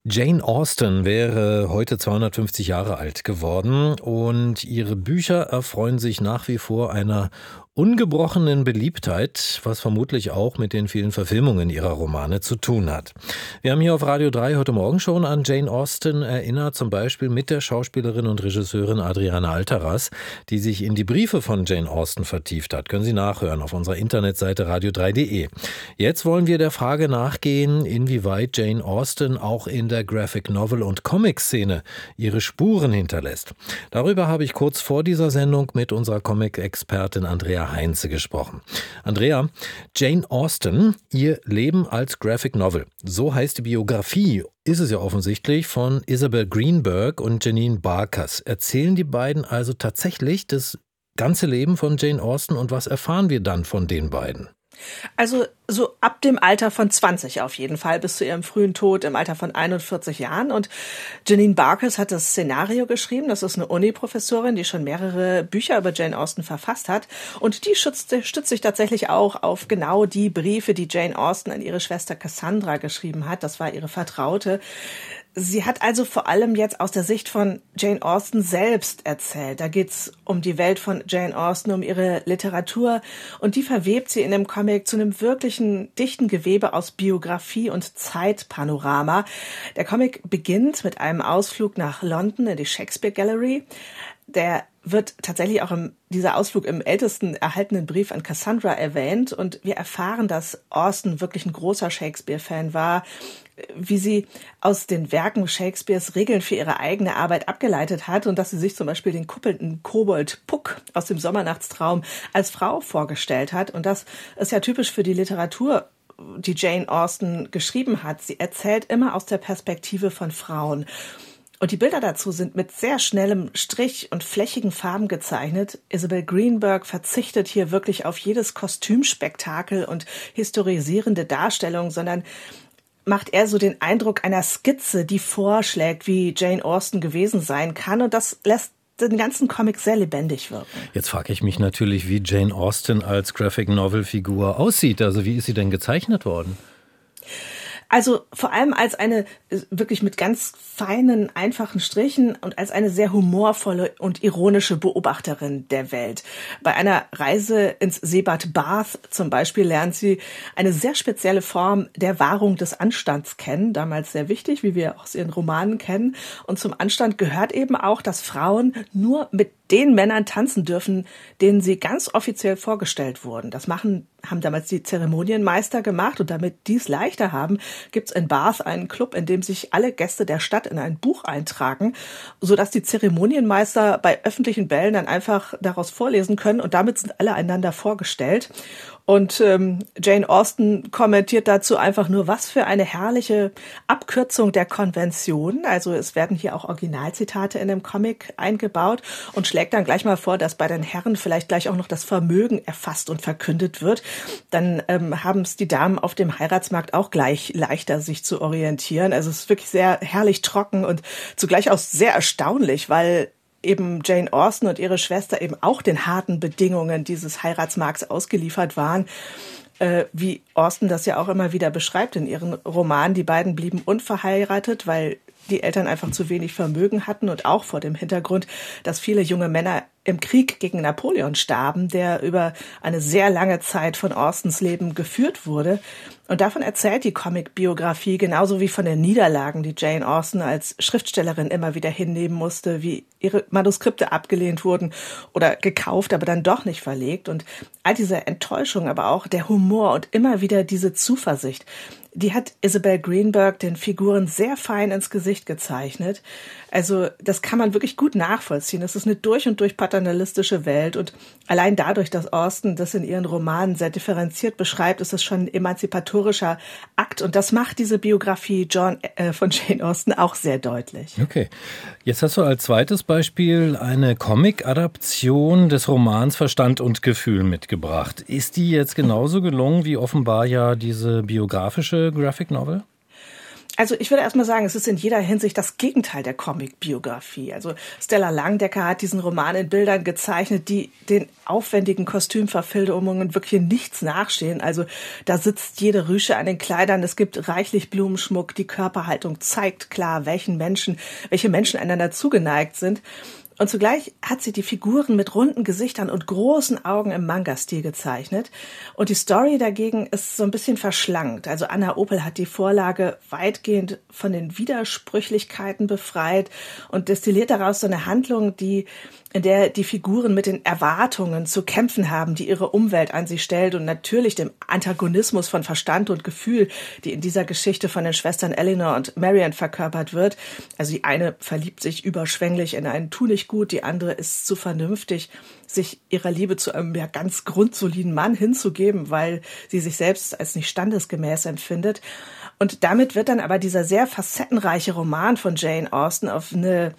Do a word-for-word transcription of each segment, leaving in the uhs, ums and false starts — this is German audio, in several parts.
Jane Austen wäre heute zweihundertfünfzig Jahre alt geworden und ihre Bücher erfreuen sich nach wie vor einer ungebrochenen Beliebtheit, was vermutlich auch mit den vielen Verfilmungen ihrer Romane zu tun hat. Wir haben hier auf Radio drei heute Morgen schon an Jane Austen erinnert, zum Beispiel mit der Schauspielerin und Regisseurin Adriana Altaras, die sich in die Briefe von Jane Austen vertieft hat. Können Sie nachhören auf unserer Internetseite radio drei punkt de. Jetzt wollen wir der Frage nachgehen, inwieweit Jane Austen auch in der Graphic Novel- und Comic-Szene ihre Spuren hinterlässt. Darüber habe ich kurz vor dieser Sendung mit unserer Comic-Expertin Andrea Heinze gesprochen. Andrea, Jane Austen, ihr Leben als Graphic Novel. So heißt die Biografie, ist es ja offensichtlich, von Isabel Greenberg und Janine Barkers. Erzählen die beiden also tatsächlich das ganze Leben von Jane Austen und was erfahren wir dann von den beiden? Also so ab dem Alter von zwanzig auf jeden Fall, bis zu ihrem frühen Tod im Alter von einundvierzig Jahren. Und Janine Barkers hat das Szenario geschrieben. Das ist eine Uni-Professorin, die schon mehrere Bücher über Jane Austen verfasst hat. Und die stützt, stützt sich tatsächlich auch auf genau die Briefe, die Jane Austen an ihre Schwester Cassandra geschrieben hat. Das war ihre Vertraute. Sie hat also vor allem jetzt aus der Sicht von Jane Austen selbst erzählt. Da geht's um die Welt von Jane Austen, um ihre Literatur, und die verwebt sie in dem Comic zu einem wirklichen dichten Gewebe aus Biografie und Zeitpanorama. Der Comic beginnt mit einem Ausflug nach London in die Shakespeare Gallery. Der wird tatsächlich auch im, dieser Ausflug im ältesten erhaltenen Brief an Cassandra erwähnt, und wir erfahren, dass Austen wirklich ein großer Shakespeare-Fan war, wie sie aus den Werken Shakespeares Regeln für ihre eigene Arbeit abgeleitet hat und dass sie sich zum Beispiel den kuppelnden Kobold Puck aus dem Sommernachtstraum als Frau vorgestellt hat. Und das ist ja typisch für die Literatur, die Jane Austen geschrieben hat. Sie erzählt immer aus der Perspektive von Frauen. Und die Bilder dazu sind mit sehr schnellem Strich und flächigen Farben gezeichnet. Isabel Greenberg verzichtet hier wirklich auf jedes Kostümspektakel und historisierende Darstellung, sondern macht eher so den Eindruck einer Skizze, die vorschlägt, wie Jane Austen gewesen sein kann. Und das lässt den ganzen Comic sehr lebendig wirken. Jetzt frage ich mich natürlich, wie Jane Austen als Graphic-Novel-Figur aussieht. Also wie ist sie denn gezeichnet worden? Also vor allem als eine wirklich mit ganz feinen, einfachen Strichen und als eine sehr humorvolle und ironische Beobachterin der Welt. Bei einer Reise ins Seebad Bath zum Beispiel lernt sie eine sehr spezielle Form der Wahrung des Anstands kennen, damals sehr wichtig, wie wir aus ihren Romanen kennen. Und zum Anstand gehört eben auch, dass Frauen nur mit den Männern tanzen dürfen, denen sie ganz offiziell vorgestellt wurden. Das machen, haben damals die Zeremonienmeister gemacht, und damit dies leichter haben, gibt's in Bath einen Club, in dem sich alle Gäste der Stadt in ein Buch eintragen, sodass die Zeremonienmeister bei öffentlichen Bällen dann einfach daraus vorlesen können, und damit sind alle einander vorgestellt. Und ähm, Jane Austen kommentiert dazu einfach nur, was für eine herrliche Abkürzung der Konvention. Also es werden hier auch Originalzitate in dem Comic eingebaut, und schlägt dann gleich mal vor, dass bei den Herren vielleicht gleich auch noch das Vermögen erfasst und verkündet wird. Dann ähm, haben es die Damen auf dem Heiratsmarkt auch gleich leichter, sich zu orientieren. Also es ist wirklich sehr herrlich trocken und zugleich auch sehr erstaunlich, weil eben Jane Austen und ihre Schwester eben auch den harten Bedingungen dieses Heiratsmarkts ausgeliefert waren. Äh, wie Austen das ja auch immer wieder beschreibt in ihren Romanen. Die beiden blieben unverheiratet, weil die Eltern einfach zu wenig Vermögen hatten, und auch vor dem Hintergrund, dass viele junge Männer im Krieg gegen Napoleon starben, der über eine sehr lange Zeit von Austens Leben geführt wurde. Und davon erzählt die Comic-Biografie, genauso wie von den Niederlagen, die Jane Austen als Schriftstellerin immer wieder hinnehmen musste, wie ihre Manuskripte abgelehnt wurden oder gekauft, aber dann doch nicht verlegt. Und all diese Enttäuschung, aber auch der Humor und immer wieder diese Zuversicht, die hat Isabel Greenberg den Figuren sehr fein ins Gesicht gezeichnet. Also das kann man wirklich gut nachvollziehen. Es ist eine durch und durch paternalistische Welt, und allein dadurch, dass Austen das in ihren Romanen sehr differenziert beschreibt, ist es schon ein emanzipatorischer Akt, und das macht diese Biografie John, äh, von Jane Austen auch sehr deutlich. Okay, jetzt hast du als zweites Beispiel eine Comic-Adaption des Romans Verstand und Gefühl mitgebracht. Ist die jetzt genauso gelungen wie offenbar ja diese biografische Graphic Novel? Also ich würde erstmal sagen, es ist in jeder Hinsicht das Gegenteil der Comic-Biografie. Also Stella Langdecker hat diesen Roman in Bildern gezeichnet, die den aufwendigen Kostümverfilmungen wirklich nichts nachstehen. Also da sitzt jede Rüsche an den Kleidern, es gibt reichlich Blumenschmuck, die Körperhaltung zeigt klar, welchen Menschen, welche Menschen einander zugeneigt sind. Und zugleich hat sie die Figuren mit runden Gesichtern und großen Augen im Manga-Stil gezeichnet. Und die Story dagegen ist so ein bisschen verschlankt. Also Anna Opel hat die Vorlage weitgehend von den Widersprüchlichkeiten befreit und destilliert daraus so eine Handlung, die in der die Figuren mit den Erwartungen zu kämpfen haben, die ihre Umwelt an sie stellt und natürlich dem Antagonismus von Verstand und Gefühl, die in dieser Geschichte von den Schwestern Eleanor und Marian verkörpert wird. Also die eine verliebt sich überschwänglich in einen Tunichtgut, die andere ist zu vernünftig, sich ihrer Liebe zu einem ja ganz grundsoliden Mann hinzugeben, weil sie sich selbst als nicht standesgemäß empfindet. Und damit wird dann aber dieser sehr facettenreiche Roman von Jane Austen auf eine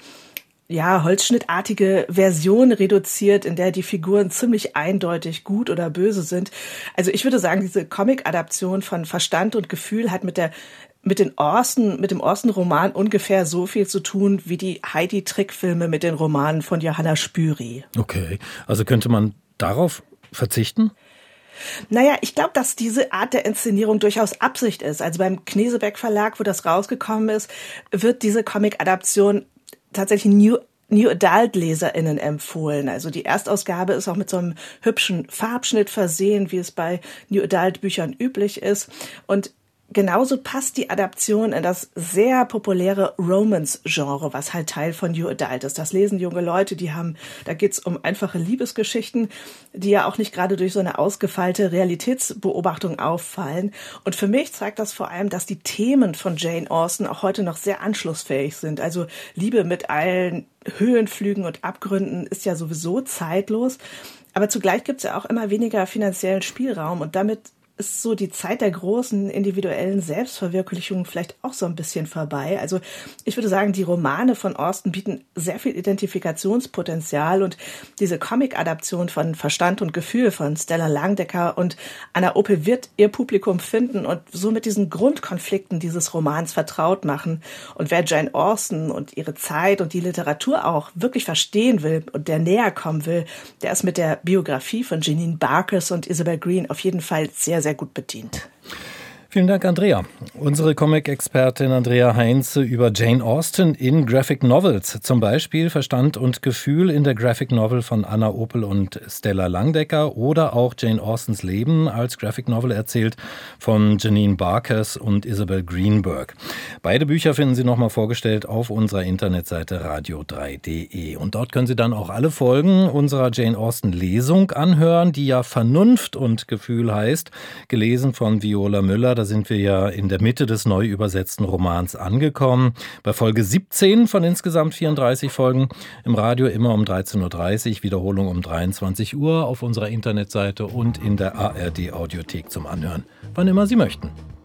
ja, holzschnittartige Version reduziert, in der die Figuren ziemlich eindeutig gut oder böse sind. Also ich würde sagen, diese Comic-Adaption von Verstand und Gefühl hat mit der mit den Austen, mit dem Austen-Roman ungefähr so viel zu tun wie die Heidi-Trickfilme mit den Romanen von Johanna Spyri. Okay, also könnte man darauf verzichten? Naja, ich glaube, dass diese Art der Inszenierung durchaus Absicht ist. Also beim Knesebeck Verlag, wo das rausgekommen ist, wird diese Comic-Adaption tatsächlich New New Adult LeserInnen empfohlen. Also die Erstausgabe ist auch mit so einem hübschen Farbschnitt versehen, wie es bei New Adult Büchern üblich ist. Und genauso passt die Adaption in das sehr populäre Romance-Genre, was halt Teil von New Adult ist. Das lesen junge Leute, die haben, da geht's um einfache Liebesgeschichten, die ja auch nicht gerade durch so eine ausgefeilte Realitätsbeobachtung auffallen. Und für mich zeigt das vor allem, dass die Themen von Jane Austen auch heute noch sehr anschlussfähig sind. Also Liebe mit allen Höhenflügen und Abgründen ist ja sowieso zeitlos. Aber zugleich gibt's ja auch immer weniger finanziellen Spielraum und damit ist so die Zeit der großen individuellen Selbstverwirklichung vielleicht auch so ein bisschen vorbei. Also ich würde sagen, die Romane von Austen bieten sehr viel Identifikationspotenzial und diese Comic-Adaption von Verstand und Gefühl von Stella Langdecker und Anna Opel wird ihr Publikum finden und so mit diesen Grundkonflikten dieses Romans vertraut machen. Und wer Jane Austen und ihre Zeit und die Literatur auch wirklich verstehen will und der näher kommen will, der ist mit der Biografie von Janine Barkes und Isabel Green auf jeden Fall sehr, sehr gut bedient. Vielen Dank, Andrea. Unsere Comic-Expertin Andrea Heinze über Jane Austen in Graphic Novels. Zum Beispiel Verstand und Gefühl in der Graphic Novel von Anna Opel und Stella Langdecker oder auch Jane Austens Leben als Graphic Novel erzählt von Janine Barkes und Isabel Greenberg. Beide Bücher finden Sie nochmal vorgestellt auf unserer Internetseite radio drei punkt de. Und dort können Sie dann auch alle Folgen unserer Jane Austen Lesung anhören, die ja Vernunft und Gefühl heißt, gelesen von Viola Müller. Da sind wir ja in der Mitte des neu übersetzten Romans angekommen. Bei Folge siebzehn von insgesamt vierunddreißig Folgen. Im Radio immer um dreizehn Uhr dreißig, Wiederholung um dreiundzwanzig Uhr auf unserer Internetseite und in der A R D Audiothek zum Anhören, wann immer Sie möchten.